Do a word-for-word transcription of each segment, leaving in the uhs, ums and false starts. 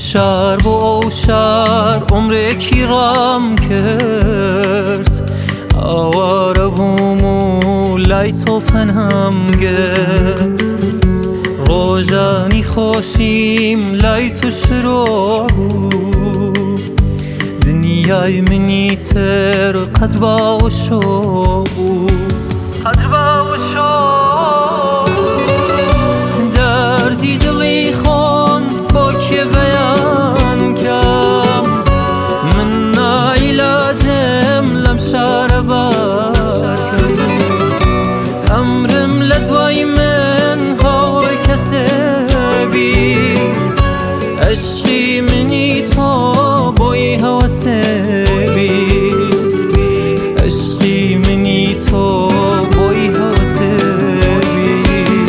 شهر با او شهر عمر کیرام کرد آواره بومو لای تو پنهم گرد روژانی خوشیم لای تو شروع بود دنیای منی تر قدر با و شو قدر با و شو دردی دلی خون با که بیان کم من نایلاجم لم شهر بر کم امرم لدوای من هوای کسبی عشقی منی تو بوی هوسبی عشقی منی تو بوی هوسبی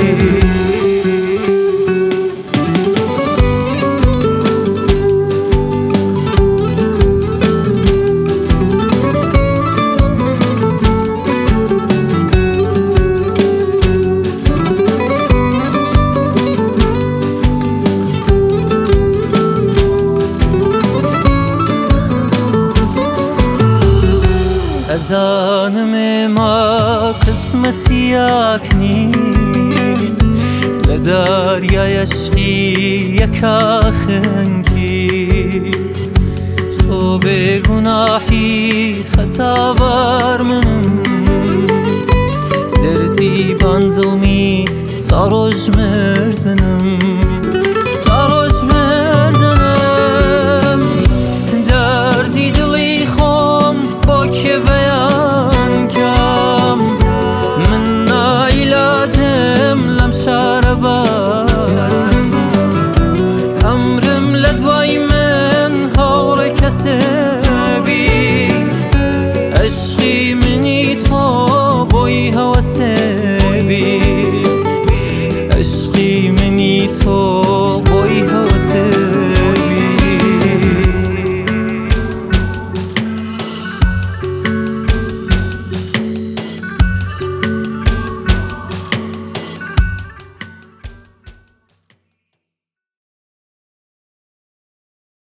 زانم ما قسمتی اکنی لدریای عشقی یکا خنکی تو به گناهی خطا بر منم دردی بانزومی ساروج من